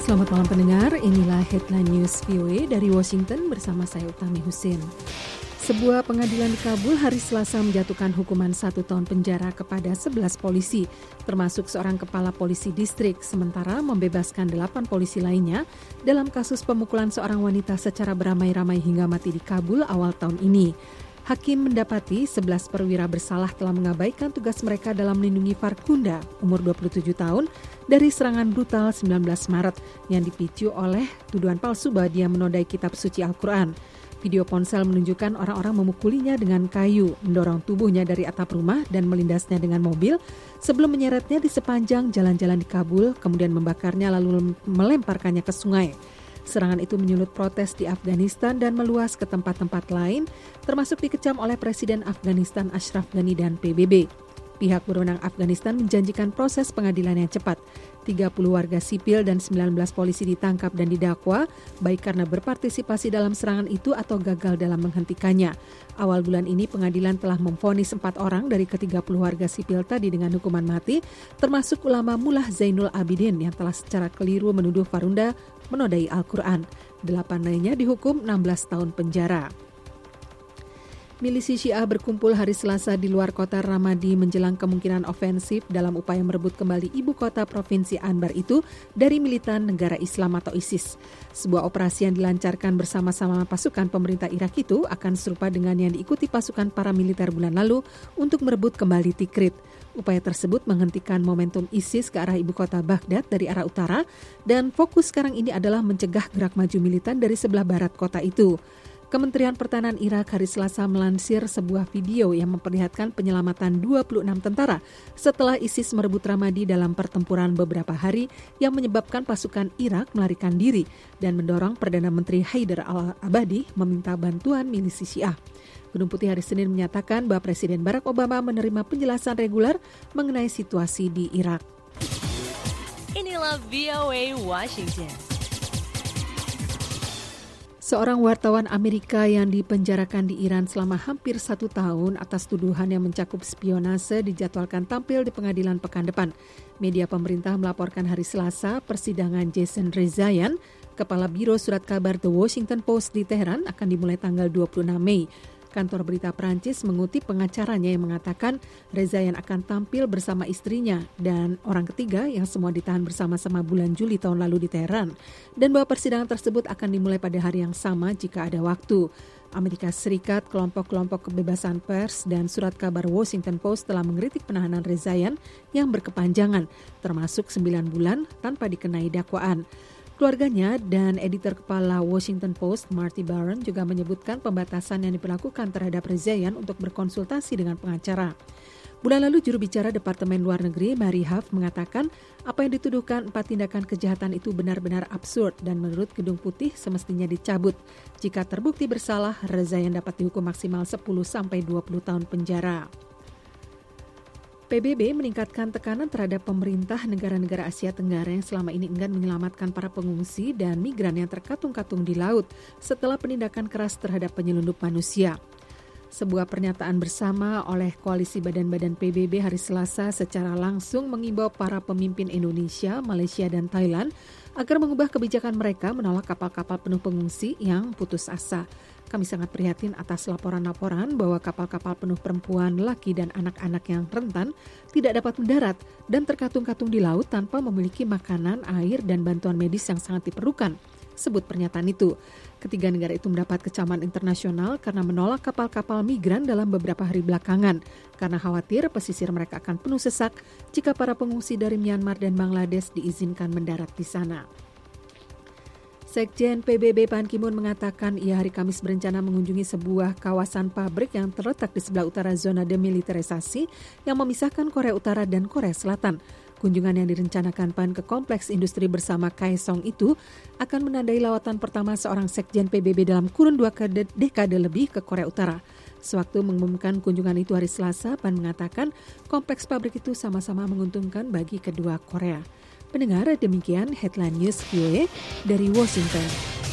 Selamat malam pendengar, inilah Headline News VOA dari Washington bersama saya Utami Husin. Sebuah pengadilan di Kabul hari Selasa menjatuhkan hukuman 1 tahun penjara kepada 11 polisi, termasuk seorang kepala polisi distrik, sementara membebaskan 8 polisi lainnya dalam kasus pemukulan seorang wanita secara beramai-ramai hingga mati di Kabul awal tahun ini. Hakim mendapati 11 perwira bersalah telah mengabaikan tugas mereka dalam melindungi Farkunda, umur 27 tahun, dari serangan brutal 19 Maret yang dipicu oleh tuduhan palsu bahwa dia menodai kitab suci Al-Quran. Video ponsel menunjukkan orang-orang memukulinya dengan kayu, mendorong tubuhnya dari atap rumah dan melindasnya dengan mobil sebelum menyeretnya di sepanjang jalan-jalan di Kabul, kemudian membakarnya lalu melemparkannya ke sungai. Serangan itu menyulut protes di Afghanistan dan meluas ke tempat-tempat lain, termasuk dikecam oleh Presiden Afghanistan Ashraf Ghani dan PBB. Pihak berwenang Afghanistan menjanjikan proses pengadilan yang cepat. 30 warga sipil dan 19 polisi ditangkap dan didakwa, baik karena berpartisipasi dalam serangan itu atau gagal dalam menghentikannya. Awal bulan ini pengadilan telah memvonis 4 orang dari ke-30 warga sipil tadi dengan hukuman mati, termasuk ulama Mullah Zainul Abidin yang telah secara keliru menuduh Farkunda menodai Al-Quran. 8 lainnya dihukum 16 tahun penjara. Milisi Syiah berkumpul hari Selasa di luar kota Ramadi menjelang kemungkinan ofensif dalam upaya merebut kembali ibu kota provinsi Anbar itu dari militan negara Islam atau ISIS. Sebuah operasi yang dilancarkan bersama-sama pasukan pemerintah Irak itu akan serupa dengan yang diikuti pasukan paramiliter bulan lalu untuk merebut kembali Tikrit. Upaya tersebut menghentikan momentum ISIS ke arah ibu kota Baghdad dari arah utara dan fokus sekarang ini adalah mencegah gerak maju militan dari sebelah barat kota itu. Kementerian Pertahanan Irak hari Selasa melansir sebuah video yang memperlihatkan penyelamatan 26 tentara setelah ISIS merebut Ramadi dalam pertempuran beberapa hari yang menyebabkan pasukan Irak melarikan diri dan mendorong Perdana Menteri Haidar al-Abadi meminta bantuan milisi Syiah. Gedung Putih hari Senin menyatakan bahwa Presiden Barack Obama menerima penjelasan reguler mengenai situasi di Irak. Inilah VOA Washington. Seorang wartawan Amerika yang dipenjarakan di Iran selama hampir 1 tahun atas tuduhan yang mencakup spionase dijadwalkan tampil di pengadilan pekan depan. Media pemerintah melaporkan hari Selasa persidangan Jason Rezaian, Kepala Biro Surat Kabar The Washington Post di Teheran akan dimulai tanggal 26 Mei. Kantor berita Perancis mengutip pengacaranya yang mengatakan Rezaian akan tampil bersama istrinya dan orang ketiga yang semua ditahan bersama-sama bulan Juli tahun lalu di Teheran, dan bahwa persidangan tersebut akan dimulai pada hari yang sama jika ada waktu. Amerika Serikat, kelompok-kelompok kebebasan pers, dan surat kabar Washington Post telah mengkritik penahanan Rezaian yang berkepanjangan, termasuk 9 bulan tanpa dikenai dakwaan. Keluarganya dan editor kepala Washington Post, Marty Baron, juga menyebutkan pembatasan yang diberlakukan terhadap Rezaian untuk berkonsultasi dengan pengacara. Bulan lalu, juru bicara Departemen Luar Negeri, Mary Huff, mengatakan apa yang dituduhkan 4 tindakan kejahatan itu benar-benar absurd dan menurut Gedung Putih semestinya dicabut. Jika terbukti bersalah, Rezaian dapat dihukum maksimal 10-20 tahun penjara. PBB meningkatkan tekanan terhadap pemerintah negara-negara Asia Tenggara yang selama ini enggan menyelamatkan para pengungsi dan migran yang terkatung-katung di laut setelah penindakan keras terhadap penyelundup manusia. Sebuah pernyataan bersama oleh koalisi badan-badan PBB hari Selasa secara langsung mengimbau para pemimpin Indonesia, Malaysia, dan Thailand agar mengubah kebijakan mereka menolak kapal-kapal penuh pengungsi yang putus asa. Kami sangat prihatin atas laporan-laporan bahwa kapal-kapal penuh perempuan, laki, dan anak-anak yang rentan tidak dapat mendarat dan terkatung-katung di laut tanpa memiliki makanan, air, dan bantuan medis yang sangat diperlukan, sebut pernyataan itu. Ketiga negara itu mendapat kecaman internasional karena menolak kapal-kapal migran dalam beberapa hari belakangan, karena khawatir pesisir mereka akan penuh sesak jika para pengungsi dari Myanmar dan Bangladesh diizinkan mendarat di sana. Sekjen PBB Ban Ki-moon mengatakan ia hari Kamis berencana mengunjungi sebuah kawasan pabrik yang terletak di sebelah utara zona demilitarisasi yang memisahkan Korea Utara dan Korea Selatan. Kunjungan yang direncanakan PAN ke kompleks industri bersama Kaesong itu akan menandai lawatan pertama seorang sekjen PBB dalam kurun 2 dekade lebih ke Korea Utara. Sewaktu mengumumkan kunjungan itu hari Selasa, PAN mengatakan kompleks pabrik itu sama-sama menguntungkan bagi kedua Korea. Pendengar, demikian Headline News VOA dari Washington.